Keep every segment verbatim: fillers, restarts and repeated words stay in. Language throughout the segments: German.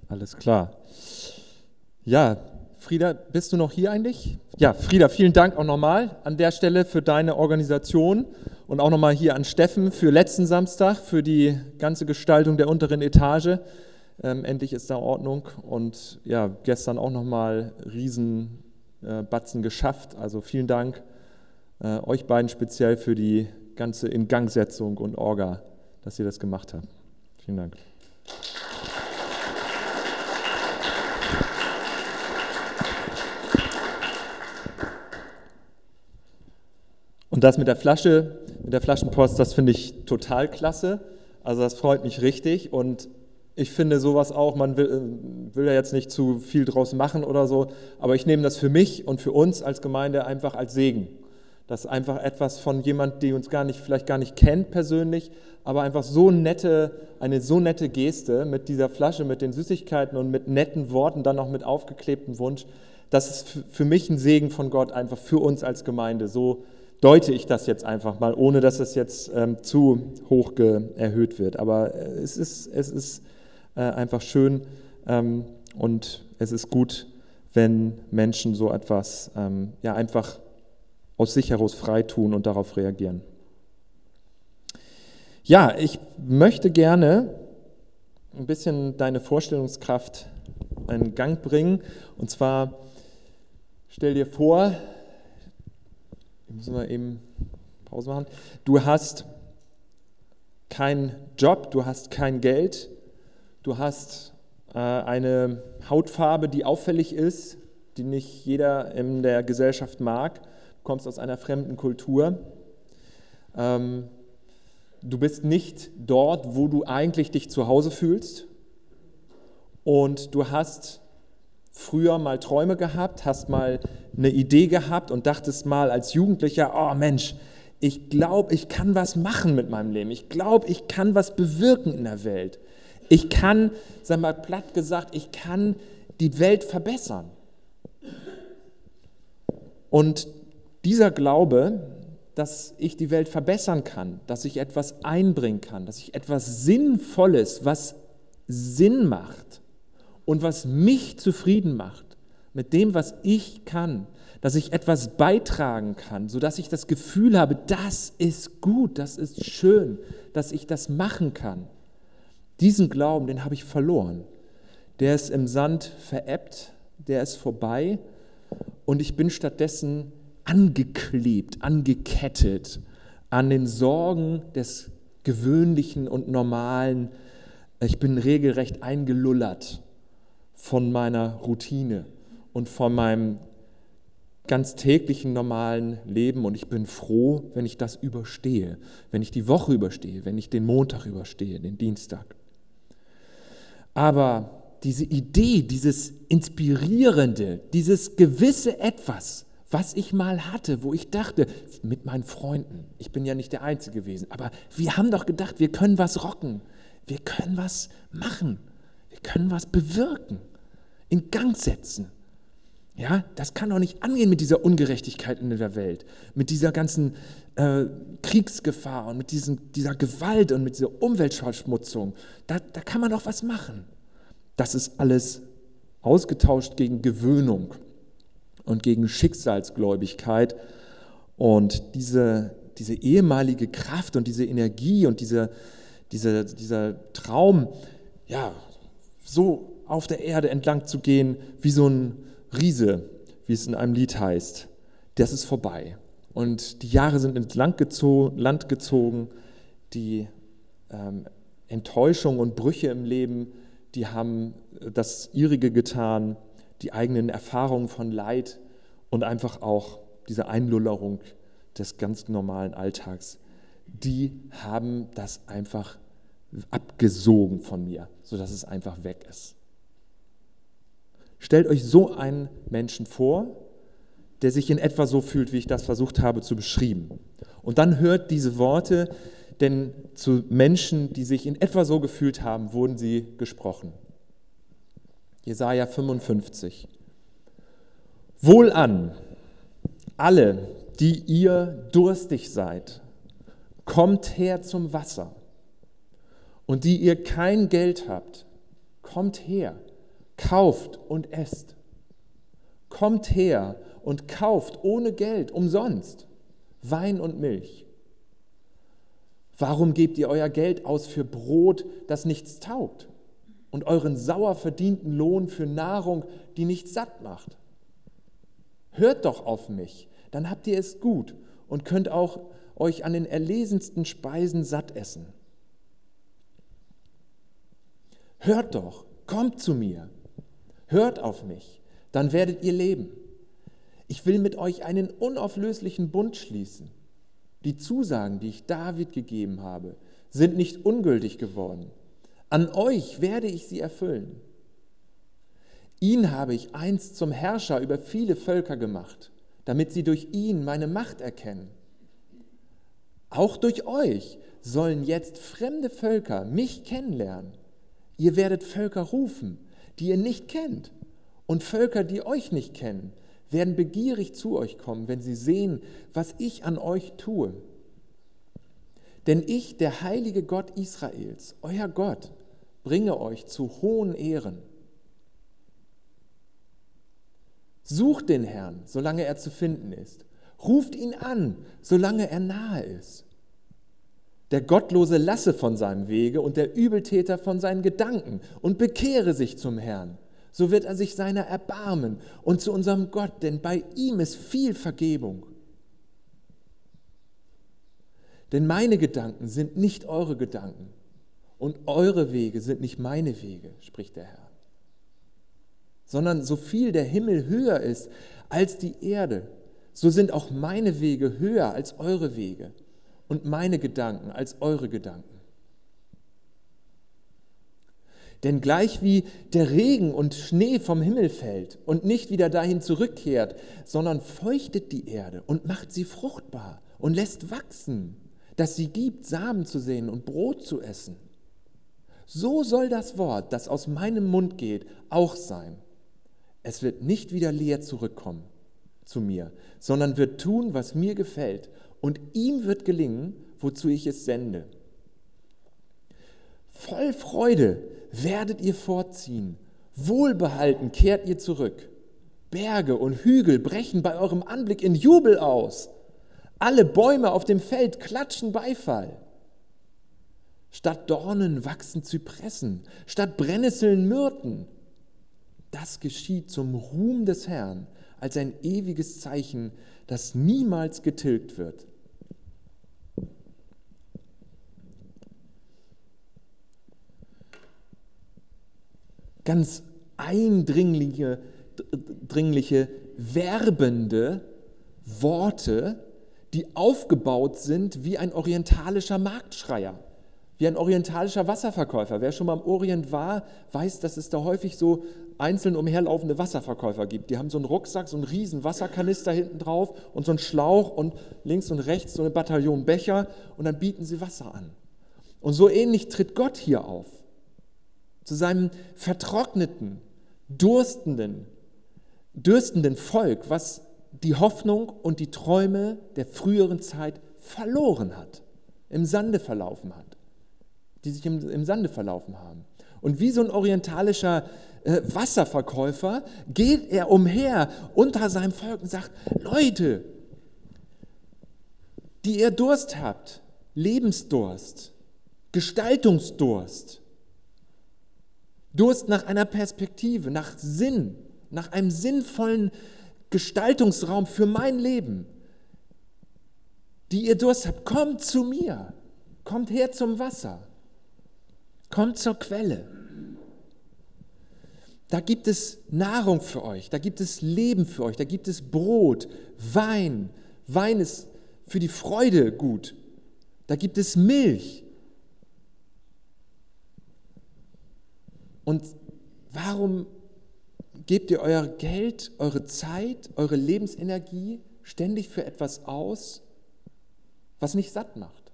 Alles klar. Ja, Frieda, bist du noch hier eigentlich? Ja, Frieda, vielen Dank auch nochmal an der Stelle für deine Organisation und auch nochmal hier an Steffen für letzten Samstag, für die ganze Gestaltung der unteren Etage. Ähm, endlich ist da Ordnung und ja, gestern auch nochmal Riesenbatzen äh, geschafft. Also vielen Dank äh, euch beiden speziell für die ganze Ingangsetzung und Orga, dass ihr das gemacht habt. Vielen Dank. Und das mit der Flasche, mit der Flaschenpost, das finde ich total klasse. Also das freut mich richtig und ich finde sowas auch, man will, will ja jetzt nicht zu viel draus machen oder so, aber ich nehme das für mich und für uns als Gemeinde einfach als Segen. Das ist einfach etwas von jemand, die uns gar nicht, vielleicht gar nicht kennt persönlich, aber einfach so nette, eine so nette Geste mit dieser Flasche, mit den Süßigkeiten und mit netten Worten, dann noch mit aufgeklebtem Wunsch. Das ist für mich ein Segen von Gott, einfach für uns als Gemeinde. So deute ich das jetzt einfach mal, ohne dass es jetzt ähm, zu hoch ge- erhöht wird. Aber es ist, es ist äh, einfach schön ähm, und es ist gut, wenn Menschen so etwas ähm, ja, einfach aus sich heraus frei tun und darauf reagieren. Ja, ich möchte gerne ein bisschen deine Vorstellungskraft in Gang bringen. Und zwar, stell dir vor, müssen wir eben Pause machen, du hast keinen Job, du hast kein Geld, du hast äh, eine Hautfarbe, die auffällig ist, die nicht jeder in der Gesellschaft mag. Du kommst aus einer fremden Kultur. Ähm, du bist nicht dort, wo du eigentlich dich zu Hause fühlst. Und du hast früher mal Träume gehabt, hast mal eine Idee gehabt und dachtest mal als Jugendlicher, oh Mensch, ich glaube, ich kann was machen mit meinem Leben. Ich glaube, ich kann was bewirken in der Welt. Ich kann, sag mal platt gesagt, ich kann die Welt verbessern. Und dieser Glaube, dass ich die Welt verbessern kann, dass ich etwas einbringen kann, dass ich etwas Sinnvolles, was Sinn macht und was mich zufrieden macht mit dem, was ich kann, dass ich etwas beitragen kann, sodass ich das Gefühl habe, das ist gut, das ist schön, dass ich das machen kann. Diesen Glauben, den habe ich verloren. Der ist im Sand verebbt, der ist vorbei und ich bin stattdessen angeklebt, angekettet an den Sorgen des Gewöhnlichen und Normalen. Ich bin regelrecht eingelullert von meiner Routine und von meinem ganz täglichen normalen Leben und ich bin froh, wenn ich das überstehe, wenn ich die Woche überstehe, wenn ich den Montag überstehe, den Dienstag. Aber diese Idee, dieses Inspirierende, dieses gewisse Etwas, was ich mal hatte, wo ich dachte, mit meinen Freunden, ich bin ja nicht der Einzige gewesen, aber wir haben doch gedacht, wir können was rocken, wir können was machen, wir können was bewirken, in Gang setzen. Ja, das kann doch nicht angehen mit dieser Ungerechtigkeit in der Welt, mit dieser ganzen äh, Kriegsgefahr und mit diesen, dieser Gewalt und mit dieser Umweltverschmutzung. Da, da kann man doch was machen. Das ist alles ausgetauscht gegen Gewöhnung und gegen Schicksalsgläubigkeit. Und diese, diese ehemalige Kraft und diese Energie und diese, diese, dieser Traum, ja, so auf der Erde entlang zu gehen, wie so ein Riese, wie es in einem Lied heißt, das ist vorbei. Und die Jahre sind ins Land gezogen, Land gezogen. Die ähm, Enttäuschung und Brüche im Leben, die haben das ihrige getan, die eigenen Erfahrungen von Leid und einfach auch diese Einlullerung des ganz normalen Alltags, die haben das einfach abgesogen von mir, sodass es einfach weg ist. Stellt euch so einen Menschen vor, der sich in etwa so fühlt, wie ich das versucht habe zu beschreiben. Und dann hört diese Worte, denn zu Menschen, die sich in etwa so gefühlt haben, wurden sie gesprochen. Jesaja fünfundfünfzig. Wohlan, alle, die ihr durstig seid, kommt her zum Wasser. Und die ihr kein Geld habt, kommt her, Kauft und esst. Kommt her und kauft ohne Geld, umsonst, Wein und Milch. Warum gebt ihr euer Geld aus für Brot, das nichts taugt, und euren sauer verdienten Lohn für Nahrung, die nicht satt macht? Hört doch auf mich, dann habt ihr es gut und könnt auch euch an den erlesensten Speisen satt essen. Hört doch, kommt zu mir, hört auf mich, dann werdet ihr leben. Ich will mit euch einen unauflöslichen Bund schließen. Die Zusagen, die ich David gegeben habe, sind nicht ungültig geworden. An euch werde ich sie erfüllen. Ihn habe ich einst zum Herrscher über viele Völker gemacht, damit sie durch ihn meine Macht erkennen. Auch durch euch sollen jetzt fremde Völker mich kennenlernen. Ihr werdet Völker rufen, die ihr nicht kennt, und Völker, die euch nicht kennen, werden begierig zu euch kommen, wenn sie sehen, was ich an euch tue. Denn ich, der heilige Gott Israels, euer Gott, bringe euch zu hohen Ehren. Sucht den Herrn, solange er zu finden ist. Ruft ihn an, solange er nahe ist. Der Gottlose lasse von seinem Wege und der Übeltäter von seinen Gedanken und bekehre sich zum Herrn. So wird er sich seiner erbarmen und zu unserem Gott, denn bei ihm ist viel Vergebung. Denn meine Gedanken sind nicht eure Gedanken und eure Wege sind nicht meine Wege, spricht der Herr. Sondern so viel der Himmel höher ist als die Erde, so sind auch meine Wege höher als eure Wege und meine Gedanken als eure Gedanken. Denn gleich wie der Regen und Schnee vom Himmel fällt und nicht wieder dahin zurückkehrt, sondern feuchtet die Erde und macht sie fruchtbar und lässt wachsen, dass sie gibt, Samen zu sehen und Brot zu essen, so soll das Wort, das aus meinem Mund geht, auch sein. Es wird nicht wieder leer zurückkommen zu mir, sondern wird tun, was mir gefällt, und ihm wird gelingen, wozu ich es sende. Voll Freude werdet ihr fortziehen, wohlbehalten kehrt ihr zurück. Berge und Hügel brechen bei eurem Anblick in Jubel aus. Alle Bäume auf dem Feld klatschen Beifall. Statt Dornen wachsen Zypressen, statt Brennnesseln Myrten. Das geschieht zum Ruhm des Herrn, als ein ewiges Zeichen, das niemals getilgt wird. Ganz eindringliche, dringliche, werbende Worte, die aufgebaut sind wie ein orientalischer Marktschreier, wie ein orientalischer Wasserverkäufer. Wer schon mal im Orient war, weiß, dass es da häufig so einzeln umherlaufende Wasserverkäufer gibt. Die haben so einen Rucksack, so einen riesen Wasserkanister hinten drauf und so einen Schlauch und links und rechts so eine Bataillon Becher und dann bieten sie Wasser an. Und so ähnlich tritt Gott hier auf. Zu seinem vertrockneten, durstenden, dürstenden Volk, was die Hoffnung und die Träume der früheren Zeit verloren hat, im Sande verlaufen hat, die sich im, im Sande verlaufen haben. Und wie so ein orientalischer äh, Wasserverkäufer geht er umher unter seinem Volk und sagt, Leute, die ihr Durst habt, Lebensdurst, Gestaltungsdurst, Durst nach einer Perspektive, nach Sinn, nach einem sinnvollen Gestaltungsraum für mein Leben, die ihr Durst habt, kommt zu mir, kommt her zum Wasser, kommt zur Quelle. Da gibt es Nahrung für euch, da gibt es Leben für euch, da gibt es Brot, Wein. Wein ist für die Freude gut. Da gibt es Milch. Und warum gebt ihr euer Geld, eure Zeit, eure Lebensenergie ständig für etwas aus, was nicht satt macht?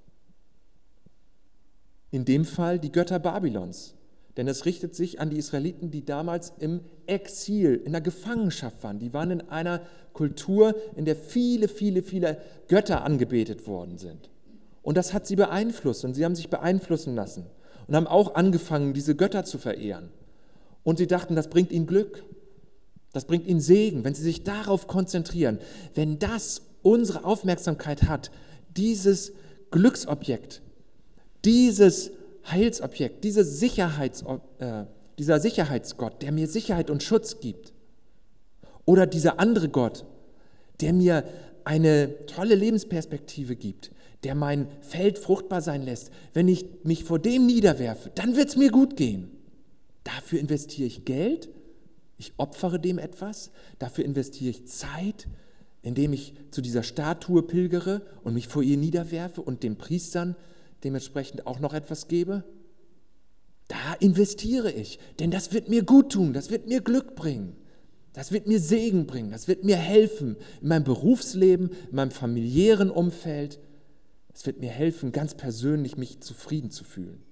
In dem Fall die Götter Babylons. Denn es richtet sich an die Israeliten, die damals im Exil, in der Gefangenschaft waren. Die waren in einer Kultur, in der viele, viele, viele Götter angebetet worden sind. Und das hat sie beeinflusst und sie haben sich beeinflussen lassen und haben auch angefangen, diese Götter zu verehren. Und sie dachten, das bringt ihnen Glück, das bringt ihnen Segen, wenn sie sich darauf konzentrieren. Wenn das unsere Aufmerksamkeit hat, dieses Glücksobjekt, dieses Heilsobjekt, dieses Sicherheits, äh, dieser Sicherheitsgott, der mir Sicherheit und Schutz gibt, oder dieser andere Gott, der mir eine tolle Lebensperspektive gibt, der mein Feld fruchtbar sein lässt, wenn ich mich vor dem niederwerfe, dann wird es mir gut gehen. Dafür investiere ich Geld, ich opfere dem etwas, dafür investiere ich Zeit, indem ich zu dieser Statue pilgere und mich vor ihr niederwerfe und den Priestern dementsprechend auch noch etwas gebe. Da investiere ich, denn das wird mir gut tun, das wird mir Glück bringen. Das wird mir Segen bringen, das wird mir helfen in meinem Berufsleben, in meinem familiären Umfeld. Es wird mir helfen, ganz persönlich mich zufrieden zu fühlen.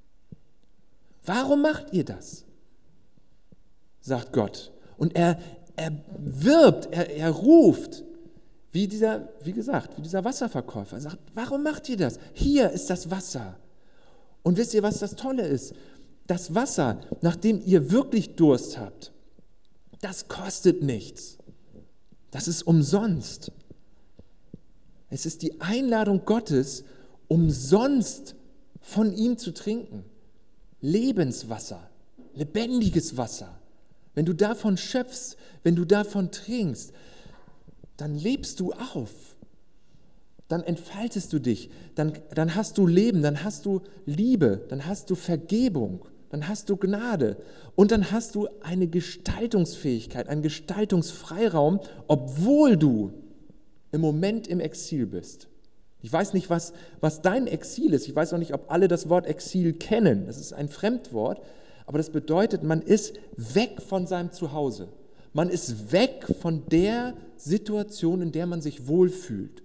Warum macht ihr das? Sagt Gott. Und er, er wirbt, er, er ruft, wie dieser, wie gesagt, wie dieser Wasserverkäufer. Er sagt, warum macht ihr das? Hier ist das Wasser. Und wisst ihr, was das Tolle ist? Das Wasser, nachdem ihr wirklich Durst habt, das kostet nichts. Das ist umsonst. Es ist die Einladung Gottes, umsonst von ihm zu trinken. Lebenswasser, lebendiges Wasser. Wenn du davon schöpfst, wenn du davon trinkst, dann lebst du auf. Dann entfaltest du dich. Dann, dann hast du Leben, dann hast du Liebe, dann hast du Vergebung. Dann hast du Gnade und dann hast du eine Gestaltungsfähigkeit, einen Gestaltungsfreiraum, obwohl du im Moment im Exil bist. Ich weiß nicht, was, was dein Exil ist. Ich weiß auch nicht, ob alle das Wort Exil kennen. Das ist ein Fremdwort, aber das bedeutet, man ist weg von seinem Zuhause. Man ist weg von der Situation, in der man sich wohlfühlt.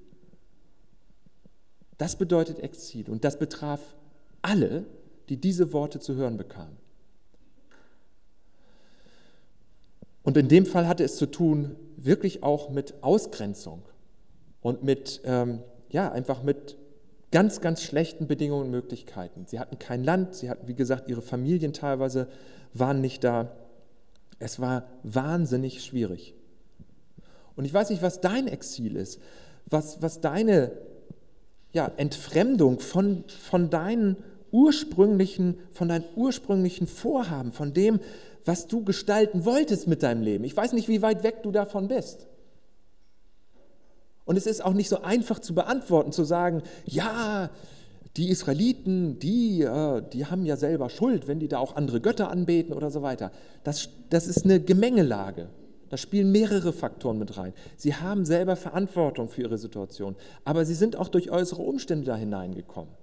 Das bedeutet Exil und das betraf alle, die diese Worte zu hören bekamen. Und in dem Fall hatte es zu tun, wirklich auch mit Ausgrenzung und mit, ähm, ja, einfach mit ganz, ganz schlechten Bedingungen und Möglichkeiten. Sie hatten kein Land, sie hatten, wie gesagt, ihre Familien teilweise waren nicht da. Es war wahnsinnig schwierig. Und ich weiß nicht, was dein Exil ist, was, was deine ja, Entfremdung von, von deinen ursprünglichen, von deinen ursprünglichen Vorhaben, von dem, was du gestalten wolltest mit deinem Leben. Ich weiß nicht, wie weit weg du davon bist. Und es ist auch nicht so einfach zu beantworten, zu sagen, ja, die Israeliten, die, äh, die haben ja selber Schuld, wenn die da auch andere Götter anbeten oder so weiter. Das, das ist eine Gemengelage. Da spielen mehrere Faktoren mit rein. Sie haben selber Verantwortung für ihre Situation, aber sie sind auch durch äußere Umstände da hineingekommen.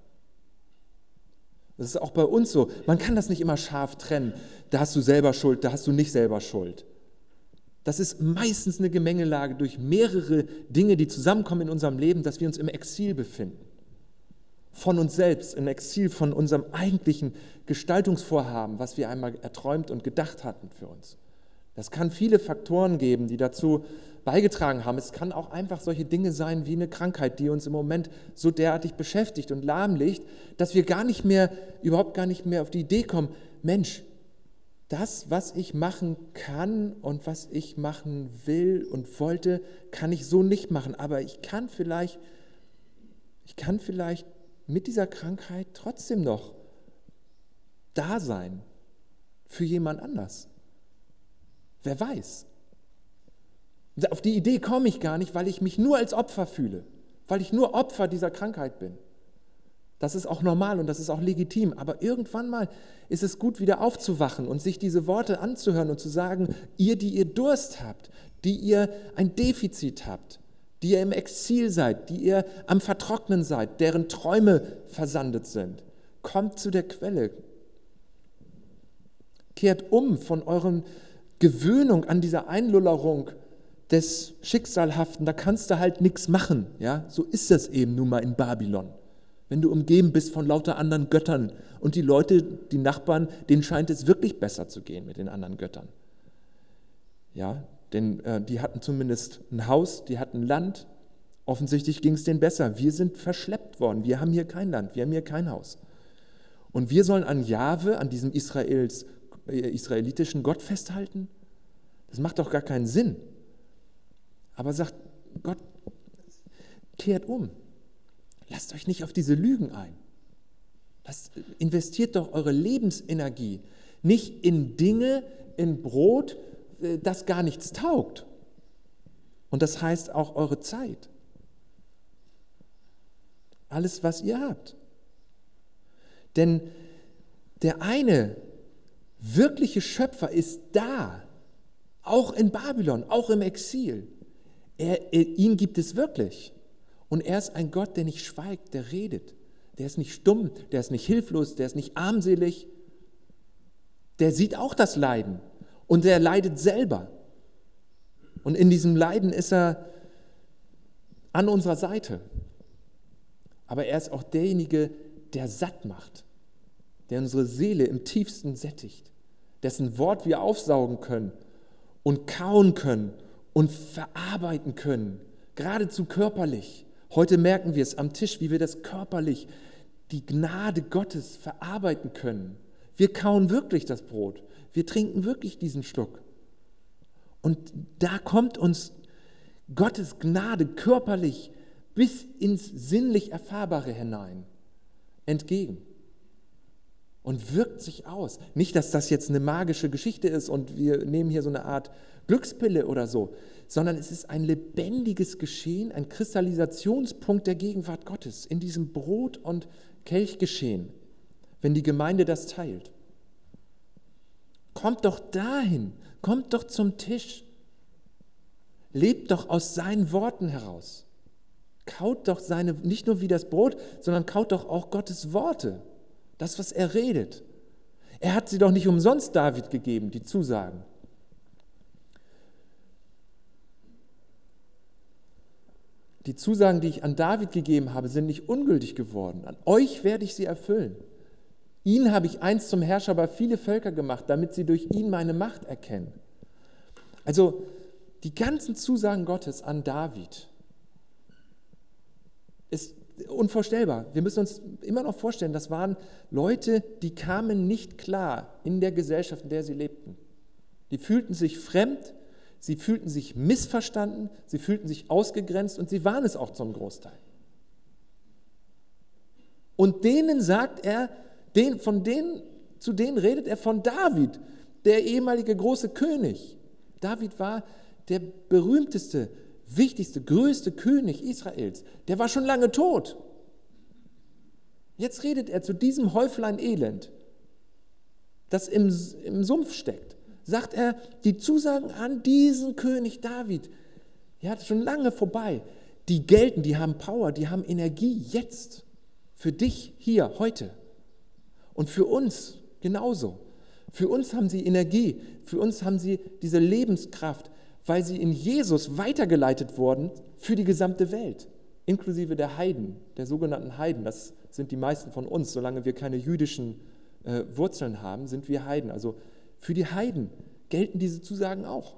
Das ist auch bei uns so. Man kann das nicht immer scharf trennen. Da hast du selber Schuld, da hast du nicht selber Schuld. Das ist meistens eine Gemengelage durch mehrere Dinge, die zusammenkommen in unserem Leben, dass wir uns im Exil befinden. Von uns selbst, im Exil von unserem eigentlichen Gestaltungsvorhaben, was wir einmal erträumt und gedacht hatten für uns. Das kann viele Faktoren geben, die dazu beigetragen haben. Es kann auch einfach solche Dinge sein wie eine Krankheit, die uns im Moment so derartig beschäftigt und lahmlegt, dass wir gar nicht mehr, überhaupt gar nicht mehr auf die Idee kommen, Mensch, das, was ich machen kann und was ich machen will und wollte, kann ich so nicht machen. Aber ich kann vielleicht, ich kann vielleicht mit dieser Krankheit trotzdem noch da sein für jemand anders. Wer weiß? Auf die Idee komme ich gar nicht, weil ich mich nur als Opfer fühle, weil ich nur Opfer dieser Krankheit bin. Das ist auch normal und das ist auch legitim, aber irgendwann mal ist es gut, wieder aufzuwachen und sich diese Worte anzuhören und zu sagen, ihr, die ihr Durst habt, die ihr ein Defizit habt, die ihr im Exil seid, die ihr am Vertrocknen seid, deren Träume versandet sind, kommt zu der Quelle. Kehrt um von euren Gewöhnung an dieser Einlullerung des Schicksalhaften, da kannst du halt nichts machen. Ja? So ist das eben nun mal in Babylon. Wenn du umgeben bist von lauter anderen Göttern und die Leute, die Nachbarn, denen scheint es wirklich besser zu gehen mit den anderen Göttern. Ja, denn äh, die hatten zumindest ein Haus, die hatten Land. Offensichtlich ging es denen besser. Wir sind verschleppt worden. Wir haben hier kein Land, wir haben hier kein Haus. Und wir sollen an Jahwe, an diesem Israels ihr israelitischen Gott festhalten? Das macht doch gar keinen Sinn. Aber sagt Gott, kehrt um. Lasst euch nicht auf diese Lügen ein. Lasst, investiert doch eure Lebensenergie nicht in Dinge, in Brot, das gar nichts taugt. Und das heißt auch eure Zeit. Alles, was ihr habt. Denn der eine wirkliche Schöpfer ist da, auch in Babylon, auch im Exil. Er, er, ihn gibt es wirklich. Und er ist ein Gott, der nicht schweigt, der redet. Der ist nicht stumm, der ist nicht hilflos, der ist nicht armselig. Der sieht auch das Leiden und der leidet selber. Und in diesem Leiden ist er an unserer Seite. Aber er ist auch derjenige, der satt macht, der unsere Seele im tiefsten sättigt, dessen Wort wir aufsaugen können und kauen können und verarbeiten können, geradezu körperlich. Heute merken wir es am Tisch, wie wir das körperlich, die Gnade Gottes verarbeiten können. Wir kauen wirklich das Brot, wir trinken wirklich diesen Schluck. Und da kommt uns Gottes Gnade körperlich bis ins sinnlich Erfahrbare hinein entgegen und wirkt sich aus. Nicht, dass das jetzt eine magische Geschichte ist und wir nehmen hier so eine Art Glückspille oder so, sondern es ist ein lebendiges Geschehen, ein Kristallisationspunkt der Gegenwart Gottes in diesem Brot- und Kelchgeschehen, wenn die Gemeinde das teilt. Kommt doch dahin, kommt doch zum Tisch. Lebt doch aus seinen Worten heraus. Kaut doch seine, nicht nur wie das Brot, sondern kaut doch auch Gottes Worte. Das, was er redet. Er hat sie doch nicht umsonst David gegeben, die Zusagen. Die Zusagen, die ich an David gegeben habe, sind nicht ungültig geworden. An euch werde ich sie erfüllen. Ihn habe ich einst zum Herrscher über viele Völker gemacht, damit sie durch ihn meine Macht erkennen. Also die ganzen Zusagen Gottes an David ist unvorstellbar. Wir müssen uns immer noch vorstellen, das waren Leute, die kamen nicht klar in der Gesellschaft, in der sie lebten. Die fühlten sich fremd, sie fühlten sich missverstanden, sie fühlten sich ausgegrenzt und sie waren es auch zum Großteil. Und denen sagt er, den, von denen, zu denen redet er von David, der ehemalige große König. David war der berühmteste, wichtigste, größte König Israels. Der war schon lange tot. Jetzt redet er zu diesem Häuflein Elend, das im, im Sumpf steckt. Sagt er, die Zusagen an diesen König David, ja, das ist schon lange vorbei. Die gelten, die haben Power, die haben Energie jetzt. Für dich hier, heute. Und für uns genauso. Für uns haben sie Energie, für uns haben sie diese Lebenskraft, weil sie in Jesus weitergeleitet wurden für die gesamte Welt, inklusive der Heiden, der sogenannten Heiden. Das sind die meisten von uns. Solange wir keine jüdischen äh, Wurzeln haben, sind wir Heiden. Also für die Heiden gelten diese Zusagen auch.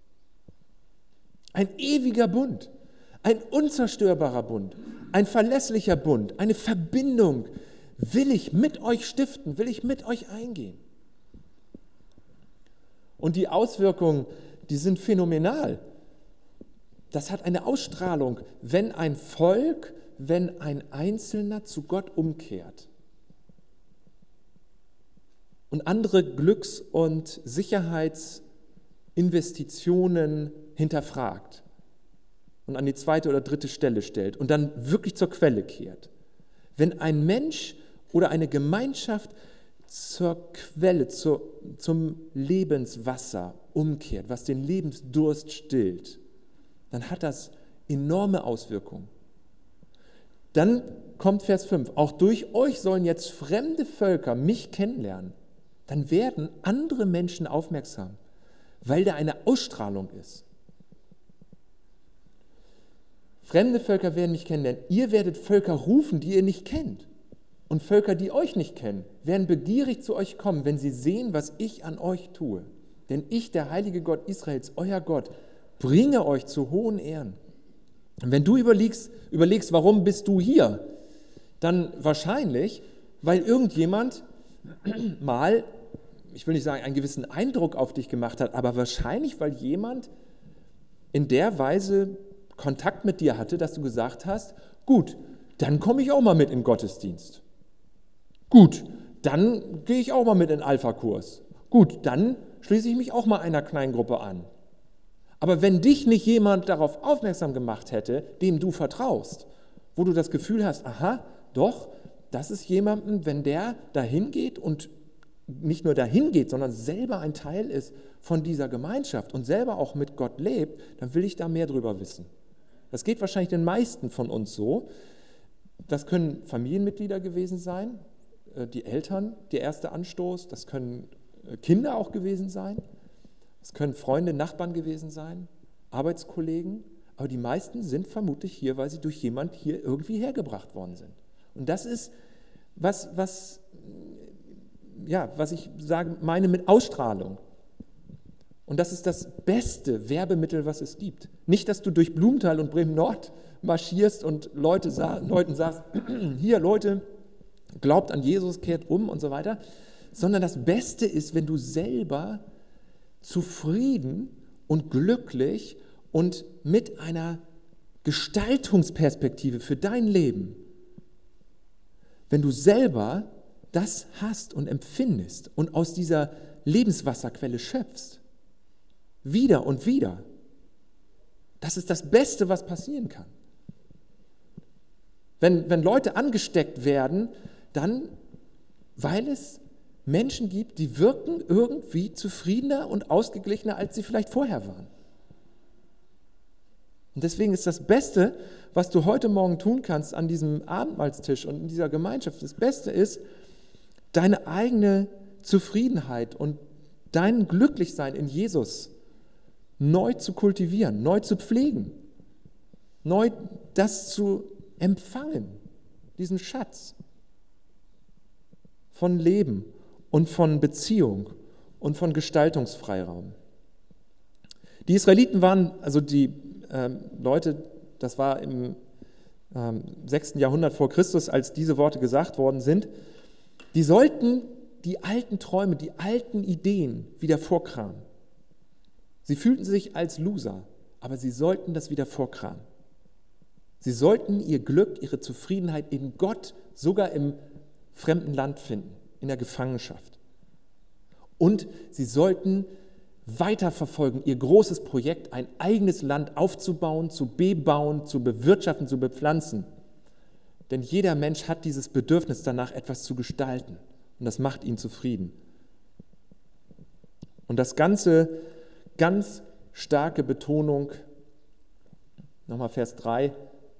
Ein ewiger Bund, ein unzerstörbarer Bund, ein verlässlicher Bund, eine Verbindung will ich mit euch stiften, will ich mit euch eingehen. Und die Auswirkungen, die sind phänomenal. Das hat eine Ausstrahlung, wenn ein Volk, wenn ein Einzelner zu Gott umkehrt und andere Glücks- und Sicherheitsinvestitionen hinterfragt und an die zweite oder dritte Stelle stellt und dann wirklich zur Quelle kehrt. Wenn ein Mensch oder eine Gemeinschaft zur Quelle, zur, zum Lebenswasser umkehrt, was den Lebensdurst stillt, dann hat das enorme Auswirkungen. Dann kommt Vers fünf, auch durch euch sollen jetzt fremde Völker mich kennenlernen. Dann werden andere Menschen aufmerksam, weil da eine Ausstrahlung ist. Fremde Völker werden mich kennenlernen. Ihr werdet Völker rufen, die ihr nicht kennt. Und Völker, die euch nicht kennen, werden begierig zu euch kommen, wenn sie sehen, was ich an euch tue. Denn ich, der heilige Gott Israels, euer Gott, bringe euch zu hohen Ehren. Und wenn du überlegst, überlegst, warum bist du hier, dann wahrscheinlich, weil irgendjemand mal ich will nicht sagen, einen gewissen Eindruck auf dich gemacht hat, aber wahrscheinlich, weil jemand in der Weise Kontakt mit dir hatte, dass du gesagt hast, gut, dann komme ich auch mal mit in den Gottesdienst. Gut, dann gehe ich auch mal mit in den Alpha-Kurs. Gut, dann schließe ich mich auch mal einer Kleingruppe an. Aber wenn dich nicht jemand darauf aufmerksam gemacht hätte, dem du vertraust, wo du das Gefühl hast, aha, doch, das ist jemandem, wenn der dahin geht und nicht nur dahin geht, sondern selber ein Teil ist von dieser Gemeinschaft und selber auch mit Gott lebt, dann will ich da mehr drüber wissen. Das geht wahrscheinlich den meisten von uns so. Das können Familienmitglieder gewesen sein, die Eltern, der erste Anstoß, das können Kinder auch gewesen sein, das können Freunde, Nachbarn gewesen sein, Arbeitskollegen, aber die meisten sind vermutlich hier, weil sie durch jemand hier irgendwie hergebracht worden sind. Und das ist, was, was, ja, was ich sage, meine mit Ausstrahlung. Und das ist das beste Werbemittel, was es gibt. Nicht, dass du durch Blumenthal und Bremen-Nord marschierst und Leute, Leuten sagst, hier Leute, glaubt an Jesus, kehrt um und so weiter, sondern das Beste ist, wenn du selber zufrieden und glücklich und mit einer Gestaltungsperspektive für dein Leben, wenn du selber das hast und empfindest und aus dieser Lebenswasserquelle schöpfst, wieder und wieder, das ist das Beste, was passieren kann. Wenn, wenn Leute angesteckt werden, dann, weil es Menschen gibt, die wirken irgendwie zufriedener und ausgeglichener, als sie vielleicht vorher waren. Und deswegen ist das Beste, was du heute Morgen tun kannst an diesem Abendmahlstisch und in dieser Gemeinschaft, das Beste ist, deine eigene Zufriedenheit und dein Glücklichsein in Jesus neu zu kultivieren, neu zu pflegen, neu das zu empfangen, diesen Schatz von Leben und von Beziehung und von Gestaltungsfreiraum. Die Israeliten waren, also die ähm, Leute, das war im ähm, sechsten Jahrhundert vor Christus, als diese Worte gesagt worden sind, die sollten die alten Träume, die alten Ideen wieder vorkramen. Sie fühlten sich als Loser, aber sie sollten das wieder vorkramen. Sie sollten ihr Glück, ihre Zufriedenheit in Gott sogar im fremden Land finden, in der Gefangenschaft. Und sie sollten weiterverfolgen, ihr großes Projekt, ein eigenes Land aufzubauen, zu bebauen, zu bewirtschaften, zu bepflanzen. Denn jeder Mensch hat dieses Bedürfnis danach, etwas zu gestalten. Und das macht ihn zufrieden. Und das Ganze, ganz starke Betonung, nochmal Vers drei,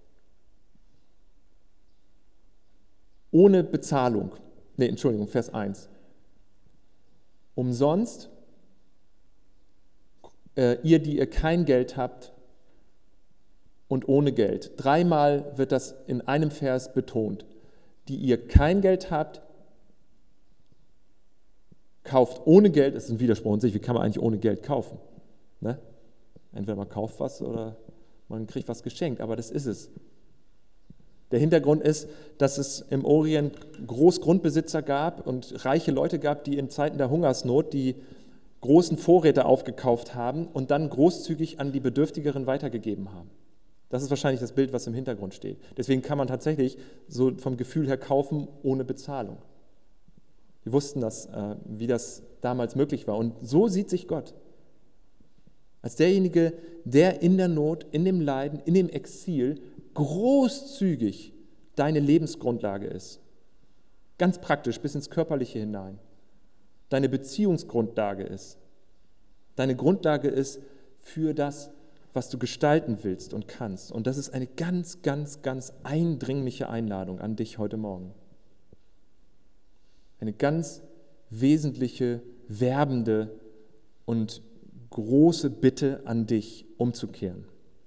ohne Bezahlung. Nee, Entschuldigung, Vers eins. Umsonst, äh, ihr, die ihr kein Geld habt und ohne Geld. Dreimal wird das in einem Vers betont. Die ihr kein Geld habt, kauft ohne Geld, das ist ein Widerspruch in sich, wie kann man eigentlich ohne Geld kaufen? Ne? Entweder man kauft was oder man kriegt was geschenkt, aber das ist es. Der Hintergrund ist, dass es im Orient Großgrundbesitzer gab und reiche Leute gab, die in Zeiten der Hungersnot die großen Vorräte aufgekauft haben und dann großzügig an die Bedürftigeren weitergegeben haben. Das ist wahrscheinlich das Bild, was im Hintergrund steht. Deswegen kann man tatsächlich so vom Gefühl her kaufen ohne Bezahlung. Wir wussten das, wie das damals möglich war. Und so sieht sich Gott. Als derjenige, der in der Not, in dem Leiden, in dem Exil großzügig deine Lebensgrundlage ist. Ganz praktisch bis ins Körperliche hinein. Deine Beziehungsgrundlage ist. Deine Grundlage ist für das, was du gestalten willst und kannst. Und das ist eine ganz, ganz, ganz eindringliche Einladung an dich heute Morgen. Eine ganz wesentliche, werbende und große Bitte an dich, umzukehren.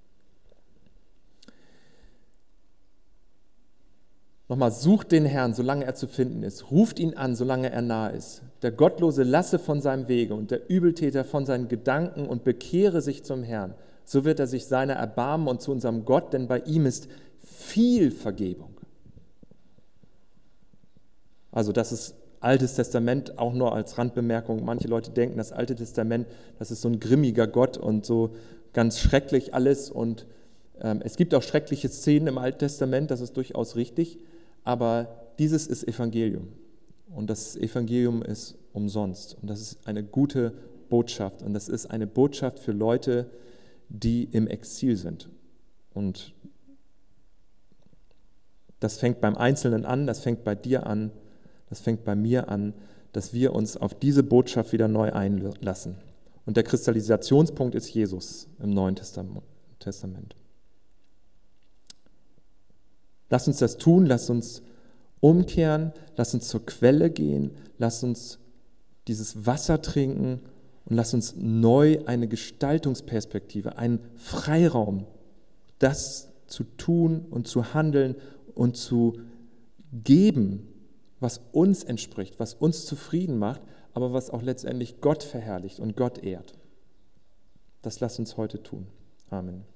Nochmal, sucht den Herrn, solange er zu finden ist. Ruft ihn an, solange er nah ist. Der Gottlose lasse von seinem Wege und der Übeltäter von seinen Gedanken und bekehre sich zum Herrn. So wird er sich seiner erbarmen und zu unserem Gott, denn bei ihm ist viel Vergebung. Also das ist Altes Testament, auch nur als Randbemerkung, manche Leute denken, das Alte Testament, das ist so ein grimmiger Gott und so ganz schrecklich alles. Und ähm, es gibt auch schreckliche Szenen im Alten Testament, das ist durchaus richtig, aber dieses ist Evangelium. Und das Evangelium ist umsonst. Und das ist eine gute Botschaft. Und das ist eine Botschaft für Leute, die im Exil sind. Und das fängt beim Einzelnen an, das fängt bei dir an, das fängt bei mir an, dass wir uns auf diese Botschaft wieder neu einlassen. Und der Kristallisationspunkt ist Jesus im Neuen Testament. Lass uns das tun, lass uns umkehren, lass uns zur Quelle gehen, lass uns dieses Wasser trinken und lass uns neu eine Gestaltungsperspektive, einen Freiraum, das zu tun und zu handeln und zu geben, was uns entspricht, was uns zufrieden macht, aber was auch letztendlich Gott verherrlicht und Gott ehrt. Das lass uns heute tun. Amen.